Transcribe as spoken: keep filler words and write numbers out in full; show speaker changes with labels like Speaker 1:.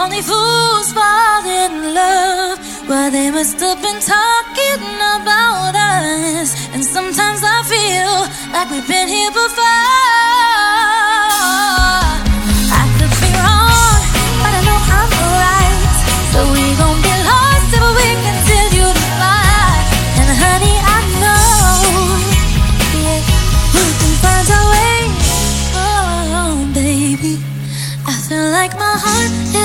Speaker 1: Only fools fall in love. Well, they must have been talking about us. And sometimes I feel like we've been here before. I could be wrong, but I know I'm right. So we gon' be lost if we continue to fight. And honey, I know, yeah, we can find our way. Oh, baby, I feel like my heart is